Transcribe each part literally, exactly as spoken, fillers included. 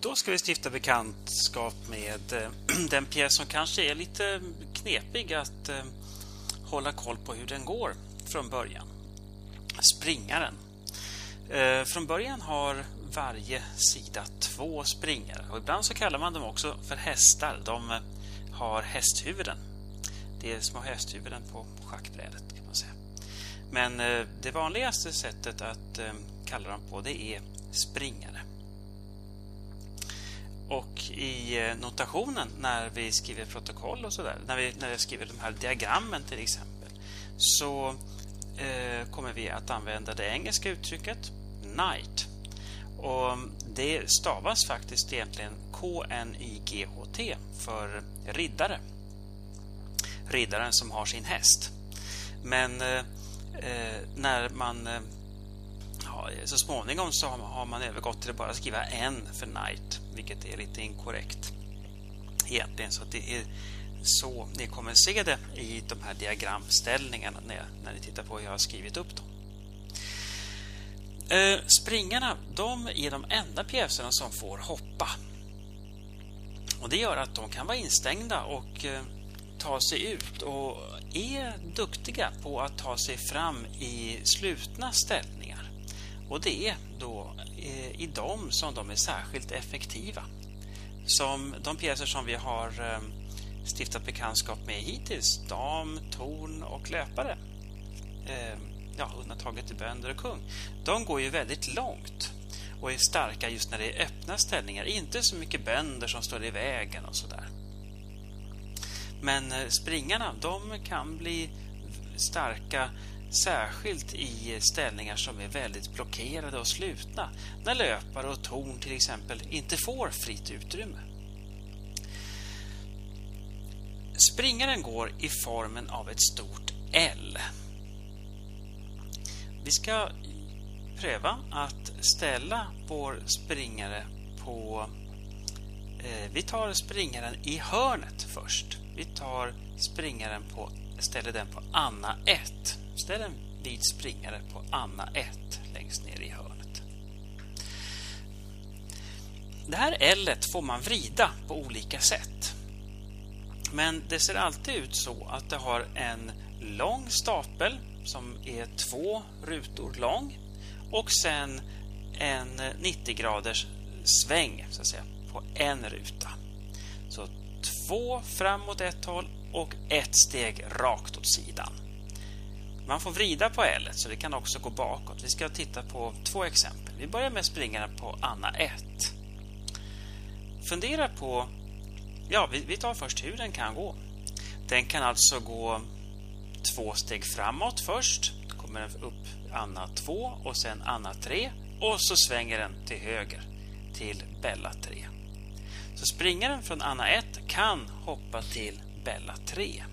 Då ska vi stifta bekantskap med eh, den pjäs som kanske är lite knepig att eh, hålla koll på hur den går från början. Springaren. Eh, från början har varje sida två springare. Och ibland så kallar man dem också för hästar. De eh, har hästhuvuden. Det är små hästhuvuden på schackbrädet kan man säga. Men eh, det vanligaste sättet att eh, kalla dem på det är springare. Och i notationen när vi skriver protokoll och sådär, när vi, när vi skriver de här diagrammen till exempel, så eh, kommer vi att använda det engelska uttrycket knight. Och det stavas faktiskt egentligen K N I G H T för riddare. Riddaren som har sin häst. Men eh, när man eh, ja, så småningom så har man övergått till att bara skriva en för knight, vilket är lite inkorrekt egentligen. Så det är så ni kommer se det i de här diagramställningarna när, när ni tittar på hur jag har skrivit upp dem. Eh, springarna, de är de enda pjäserna som får hoppa. Och det gör att de kan vara instängda och eh, ta sig ut och är duktiga på att ta sig fram i slutna ställningar. Och det är då eh, i dem som de är särskilt effektiva. Som de pjäser som vi har eh, stiftat bekantskap med hittills, dam, torn och löpare. Eh, ja, undantaget till bönder och kung. De går ju väldigt långt och är starka just när det är öppna ställningar. Inte så mycket bönder som står i vägen och sådär. Men eh, springarna, de kan bli starka särskilt i ställningar som är väldigt blockerade och slutna, när löpare och torn till exempel inte får fritt utrymme. Springaren går i formen av ett stort L. Vi ska pröva att ställa vår springare på eh, vi tar springaren i hörnet först. Vi tar springaren på ställer den på Anna ett. Ställ en vit springare på Anna ett längst ner i hörnet. Det här L-et får man vrida på olika sätt. Men det ser alltid ut så att det har en lång stapel som är två rutor lång och sen en nittio graders sväng så att säga, på en ruta. Så två framåt ett håll och ett steg rakt åt sidan. Man får vrida på L-et så det kan också gå bakåt. Vi ska titta på två exempel. Vi börjar med springaren på Anna ett. Fundera på, ja vi, vi tar först hur den kan gå. Den kan alltså gå två steg framåt först. Då kommer den upp Anna två och sen Anna tre. Och så svänger den till höger till Bella tre. Så springaren från Anna ett kan hoppa till Bella tre.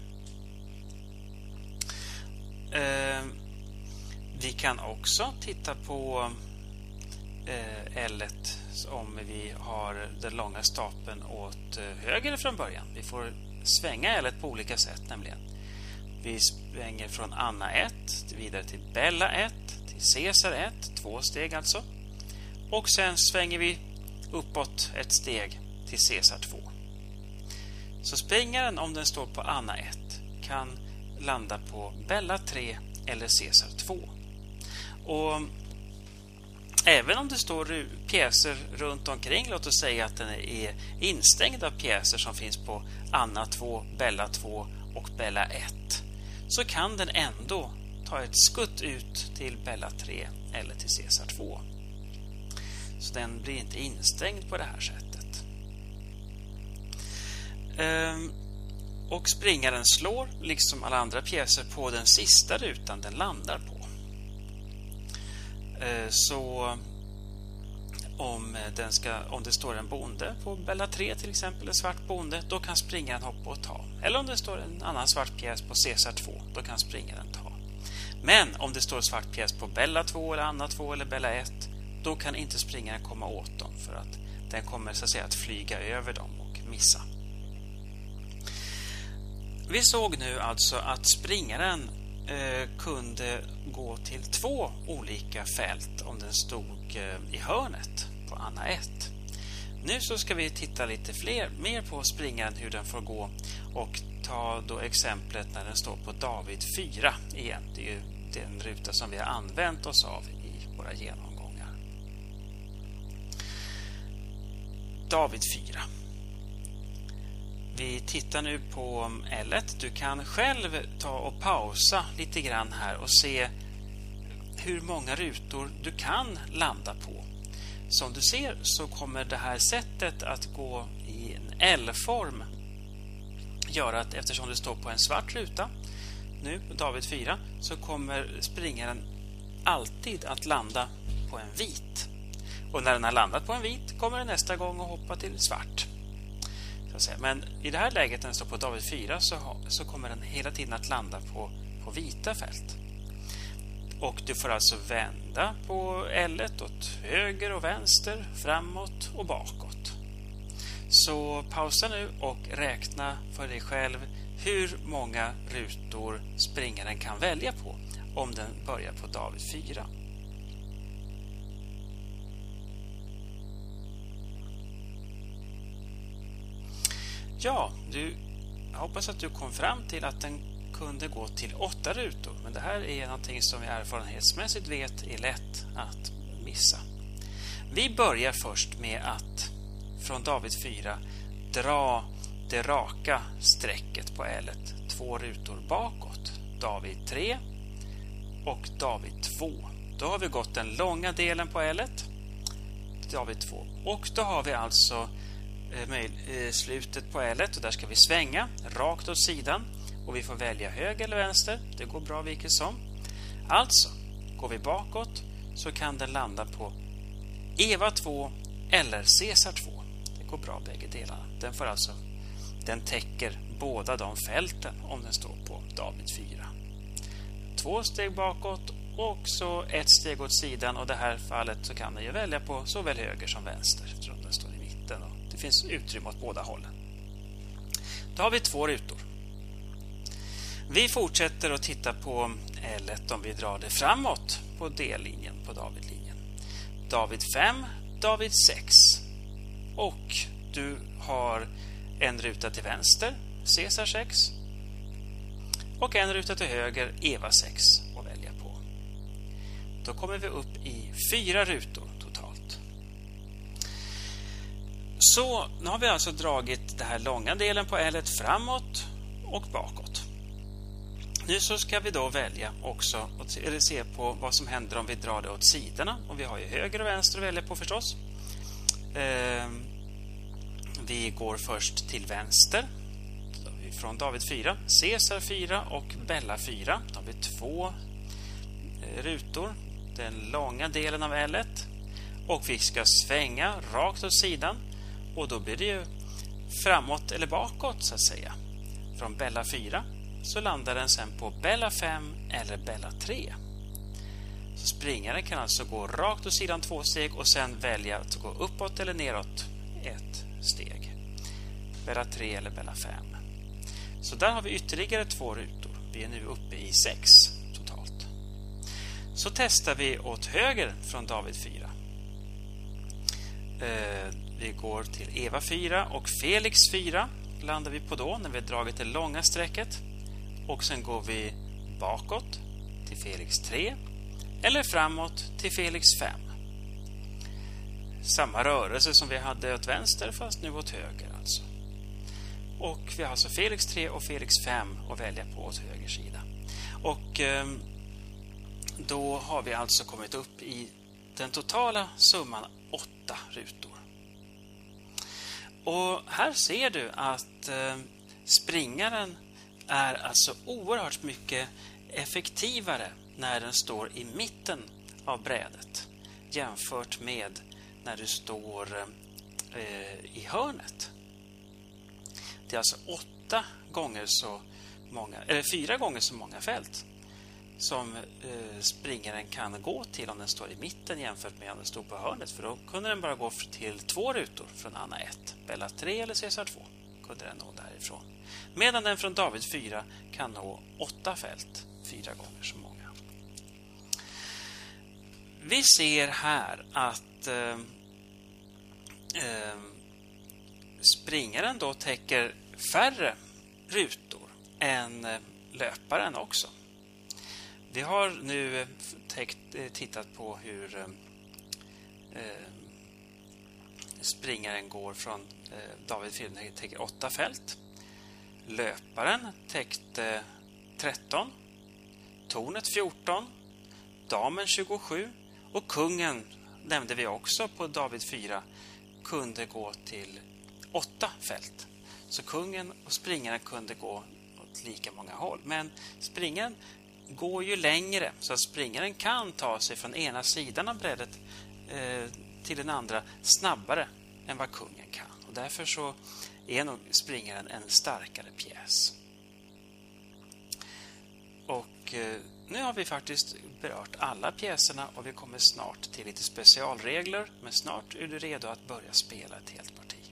Eh, vi kan också titta på eh, L-et om vi har den långa stapeln åt eh, höger från början. Vi får svänga L-et på olika sätt nämligen. Vi svänger från Anna ett vidare till Bella ett, till Caesar ett, två steg alltså. Och sen svänger vi uppåt ett steg till Caesar två. Så springaren, om den står på Anna ett, kan landa på Bella tre eller Caesar två. Och även om det står pjäser runt omkring, låt oss säga att den är instängd av pjäser som finns på Anna två, Bella två och Bella ett, så kan den ändå ta ett skutt ut till Bella tre eller till Caesar två. Så den blir inte instängd på det här sättet. Ehm, och springaren slår, liksom alla andra pjäser, på den sista rutan den landar på. Ehm, så om, den ska, om det står en bonde på Bella tre till exempel, en svart bonde, då kan springaren hoppa och ta. Eller om det står en annan svart pjäs på Caesar två, då kan springaren ta. Men om det står svart pjäs på Bella två eller Anna två eller Bella ett, då kan inte springaren komma åt dem, för att den kommer så att säga att flyga över dem och missa. Vi såg nu alltså att springaren eh, kunde gå till två olika fält om den stod eh, i hörnet på Anna ett. Nu så ska vi titta lite fler, mer på springaren, hur den får gå, och ta då exemplet när den står på David fyra igen. Det är ju den ruta som vi har använt oss av i våra genomgångar. David fyra. Vi tittar nu på L ett. Du kan själv ta och pausa lite grann här och se hur många rutor du kan landa på. Som du ser så kommer det här sättet att gå i en L-form göra att eftersom du står på en svart ruta nu på David fyra så kommer springaren alltid att landa på en vit. Och när den har landat på en vit kommer den nästa gång att hoppa till svart. Men i det här läget när den står på David fyra så, så kommer den hela tiden att landa på, på vita fält. Och du får alltså vända på L ett åt höger och vänster, framåt och bakåt. Så pausa nu och räkna för dig själv hur många rutor springaren kan välja på om den börjar på David fyra. Ja, du, jag hoppas att du kom fram till att den kunde gå till åtta rutor. Men det här är någonting som vi erfarenhetsmässigt vet är lätt att missa. Vi börjar först med att från David fyra dra det raka strecket på L ett två rutor bakåt. David tre och David två. Då har vi gått den långa delen på L ett. David två. Och då har vi alltså eh, slutet på L ett och där ska vi svänga rakt åt sidan. Och vi får välja höger eller vänster. Det går bra vilket som. Alltså, går vi bakåt så kan den landa på Eva två eller Caesar två. Det går bra bägge delarna. Den får alltså, den täcker båda de fälten om den står på David fyra. Två steg bakåt och så ett steg åt sidan. Och i det här fallet så kan den ju välja på såväl höger som vänster eftersom den står i mitten. Och det finns utrymme åt båda hållen. Då har vi två rutor. Vi fortsätter att titta på L ett om vi drar det framåt på D-linjen, på David-linjen. David fem, David sex. Och du har en ruta till vänster, Caesar sex. Och en ruta till höger, Eva sex att välja på. Då kommer vi upp i fyra rutor totalt. Så nu har vi alltså dragit den här långa delen på L ett framåt och bakåt. Nu så ska vi då välja också, eller se på vad som händer om vi drar det åt sidorna. Och vi har ju höger och vänster att välja på förstås. Eh, vi går först till vänster. Från David fyra, Caesar fyra och Bella fyra. Då har vi två eh, rutor. Den långa delen av L ett. Och vi ska svänga rakt åt sidan. Och då blir det ju framåt eller bakåt så att säga. Från Bella fyra. Så landar den sen på Bella fem eller Bella tre. Så springaren kan alltså gå rakt åt sidan två steg och sen välja att gå uppåt eller neråt ett steg. Bella tre eller Bella fem. Så där har vi ytterligare två rutor. Vi är nu uppe i sex totalt. Så testar vi åt höger från David fyra. Eh, vi går till Eva fyra och Felix fyra landar vi på då när vi har dragit det långa strecket. Och sen går vi bakåt till Felix tre eller framåt till Felix fem. Samma rörelse som vi hade åt vänster fast nu åt höger alltså. Och vi har alltså Felix tre och Felix fem att välja på åt höger sida. Och eh, då har vi alltså kommit upp i den totala summan åtta rutor. Och här ser du att eh, springaren är alltså oerhört mycket effektivare när den står i mitten av brädet jämfört med när du står eh, i hörnet. Det är alltså åtta gånger så många, eller fyra gånger så många fält som eh, springaren kan gå till om den står i mitten jämfört med om den står på hörnet. För då kunde den bara gå till två rutor från Anna ett. Bella tre eller Caesar två kunde den nå därifrån. Medan den från David fyra kan nå åtta fält, fyra gånger så många. Vi ser här att eh, eh, springaren då täcker färre rutor än löparen också. Vi har nu täckt, tittat på hur eh, springaren går från eh, David fyra täcker åtta fält. Löparen täckte tretton, tornet fjorton, damen tjugosju och kungen nämnde vi också på David fyra kunde gå till åtta fält. Så kungen och springaren kunde gå åt lika många håll. Men springaren går ju längre så att springaren kan ta sig från ena sidan av brädet eh, till den andra snabbare än vad kungen kan. Och därför så är nog springaren en starkare pjäs. Och eh, nu har vi faktiskt berört alla pjäserna och vi kommer snart till lite specialregler. Men snart är du redo att börja spela ett helt parti.